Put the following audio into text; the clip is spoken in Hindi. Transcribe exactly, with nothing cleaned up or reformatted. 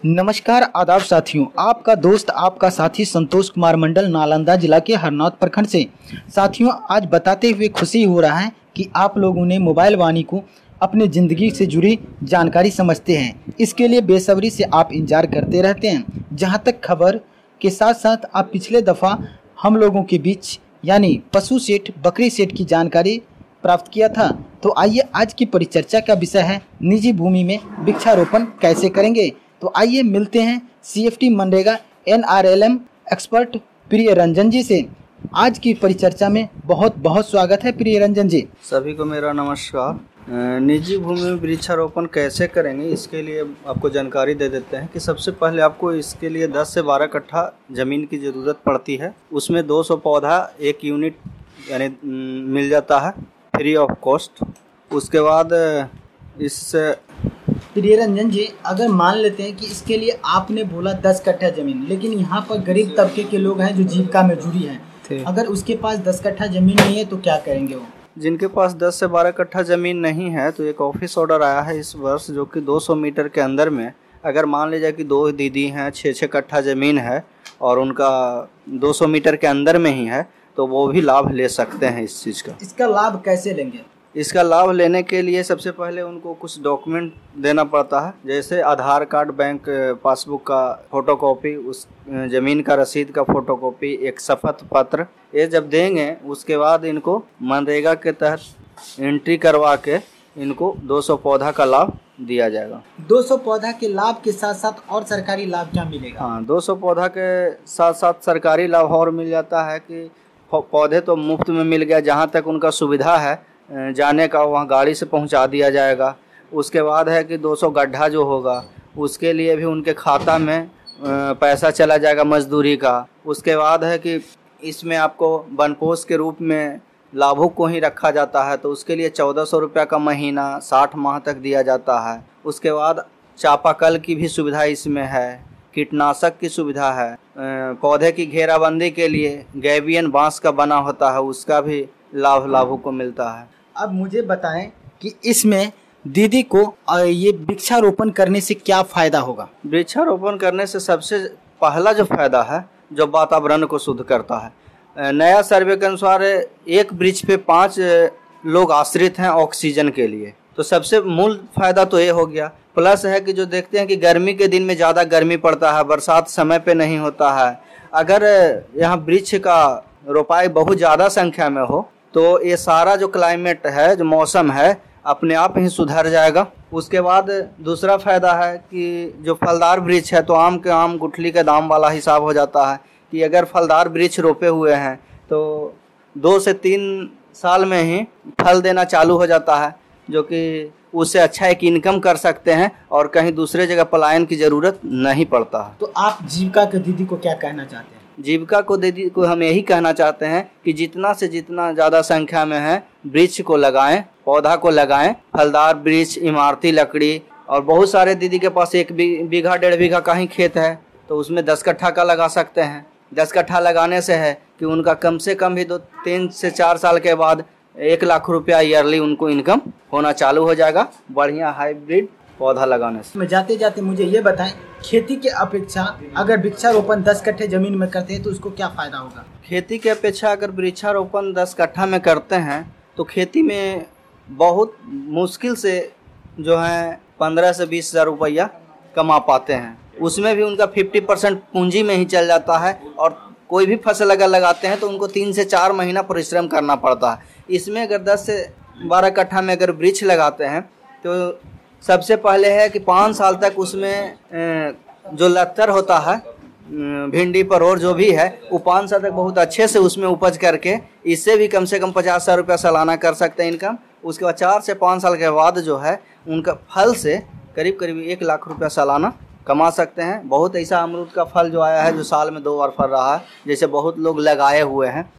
नमस्कार आदाब साथियों, आपका दोस्त आपका साथी संतोष कुमार मंडल नालंदा जिला के हरनौत प्रखंड से। साथियों, आज बताते हुए खुशी हो रहा है कि आप लोगों ने मोबाइल वाणी को अपने ज़िंदगी से जुड़ी जानकारी समझते हैं। इसके लिए बेसब्री से आप इंतजार करते रहते हैं। जहां तक खबर के साथ साथ आप पिछले दफ़ा हम लोगों के बीच यानी पशु सेठ बकरी सेठ की जानकारी प्राप्त किया था। तो आइए, आज की परिचर्चा का विषय है निजी भूमि में वृक्षारोपण कैसे करेंगे। तो आइए मिलते हैं सीएफटी मनरेगा एनआरएलएम एक्सपर्ट प्रिय रंजन जी से। आज की परिचर्चा में बहुत बहुत स्वागत है प्रिय रंजन जी। सभी को मेरा नमस्कार। निजी भूमि में वृक्षारोपण कैसे करेंगे, इसके लिए आपको जानकारी दे देते हैं कि सबसे पहले आपको इसके लिए दस से बारह कट्ठा ज़मीन की ज़रूरत पड़ती है। उसमें दो सौ पौधा एक यूनिट यानी मिल जाता है फ्री ऑफ कॉस्ट। उसके बाद इस प्रिय रंजन जी, अगर मान लेते हैं कि इसके लिए आपने बोला दस कट्ठा ज़मीन, लेकिन यहाँ पर गरीब तबके के लोग हैं जो जीविका में जुड़ी हैं, अगर उसके पास दस कट्ठा ज़मीन नहीं है तो क्या करेंगे वो? जिनके पास दस से बारह कट्ठा ज़मीन नहीं है तो एक ऑफिस ऑर्डर आया है इस वर्ष, जो कि दो सौ मीटर के अंदर में, अगर मान लीजिए कि दो दीदी हैं, छः छः कट्ठा ज़मीन है और उनका दो सौ मीटर के अंदर में ही है, तो वो भी लाभ ले सकते हैं इस चीज़ का। इसका लाभ कैसे लेंगे? इसका लाभ लेने के लिए सबसे पहले उनको कुछ डॉक्यूमेंट देना पड़ता है, जैसे आधार कार्ड, बैंक पासबुक का फोटोकॉपी, उस ज़मीन का रसीद का फोटोकॉपी, एक शपथ पत्र। ये जब देंगे उसके बाद इनको मनरेगा के तहत एंट्री करवा के इनको दो सौ पौधा का लाभ दिया जाएगा। दो सौ पौधा के लाभ के साथ साथ और सरकारी लाभ क्या मिलेगा? हाँ, दो सौ पौधा के साथ साथ सरकारी लाभ और मिल जाता है कि पौधे तो मुफ्त में मिल गया, जहाँ तक उनका सुविधा है जाने का वहाँ गाड़ी से पहुँचा दिया जाएगा। उसके बाद है कि दो सौ गड्ढा जो होगा उसके लिए भी उनके खाता में पैसा चला जाएगा मजदूरी का। उसके बाद है कि इसमें आपको बनपोष के रूप में लाभुक को ही रखा जाता है, तो उसके लिए चौदह सौ रुपये का महीना साठ माह तक दिया जाता है। उसके बाद चापाकल की भी सुविधा इसमें है, कीटनाशक की सुविधा है, पौधे की घेराबंदी के लिए गैबियन बांस का बना होता है, उसका भी लाभ लाभों को मिलता है। अब मुझे बताएं कि इसमें दीदी को ये वृक्षारोपण करने से क्या फ़ायदा होगा? वृक्षारोपण करने से सबसे पहला जो फ़ायदा है, जो वातावरण को शुद्ध करता है। नया सर्वे के अनुसार एक वृक्ष पे पाँच लोग आश्रित हैं ऑक्सीजन के लिए, तो सबसे मूल फ़ायदा तो ये हो गया। प्लस है कि जो देखते हैं कि गर्मी के दिन में ज़्यादा गर्मी पड़ता है, बरसात समय पे नहीं होता है, अगर यहाँ वृक्ष का रोपाई बहुत ज़्यादा संख्या में हो तो ये सारा जो क्लाइमेट है, जो मौसम है, अपने आप ही सुधर जाएगा। उसके बाद दूसरा फ़ायदा है कि जो फलदार वृक्ष है, तो आम के आम गुठली के दाम वाला हिसाब हो जाता है कि अगर फलदार वृक्ष रोपे हुए हैं तो दो से तीन साल में ही फल देना चालू हो जाता है, जो कि उससे अच्छा एक इनकम कर सकते हैं और कहीं दूसरे जगह पलायन की ज़रूरत नहीं पड़ता है। तो आप जीविका के दीदी को क्या कहना चाहते हैं? जीविका को दीदी को हम यही कहना चाहते हैं कि जितना से जितना ज़्यादा संख्या में है वृक्ष को लगाएं, पौधा को लगाएं, फलदार वृक्ष, इमारती लकड़ी। और बहुत सारे दीदी के पास एक बीघा डेढ़ बीघा का ही खेत है, तो उसमें दस कट्ठा का लगा सकते हैं। दस कट्ठा लगाने से है कि उनका कम से कम भी दो तीन से चार साल के बाद एक लाख रुपया ईयरली उनको इनकम होना चालू हो जाएगा, बढ़िया हाइब्रिड पौधा लगाने से। मैं जाते जाते मुझे ये बताएं, खेती के अपेक्षा अगर वृक्षारोपण दस कट्ठे ज़मीन में करते हैं तो उसको क्या फ़ायदा होगा? खेती के अपेक्षा अगर वृक्षारोपण दस कट्ठा में करते हैं तो खेती में बहुत मुश्किल से जो है पंद्रह से बीस हज़ार रुपया कमा पाते हैं। उसमें भी उनका फिफ्टी परसेंट पूंजी में ही चल जाता है, और कोई भी फसल अगर लगाते हैं तो उनको तीन से चार महीना परिश्रम करना पड़ता है। इसमें अगर दस से बारह कट्ठा में अगर वृक्ष लगाते हैं तो सबसे पहले है कि पाँच साल तक उसमें जो लत्तर होता है, भिंडी पर और जो भी है, वो पाँच साल तक बहुत अच्छे से उसमें उपज करके इससे भी कम से कम पचास हज़ार रुपया सालाना कर सकते हैं इनकम। उसके बाद चार से पाँच साल के बाद जो है उनका फल से करीब करीब एक लाख रुपया सालाना कमा सकते हैं। बहुत ऐसा अमरूद का फल जो आया है जो साल में दो बार फल रहा है, जैसे बहुत लोग लगाए हुए हैं।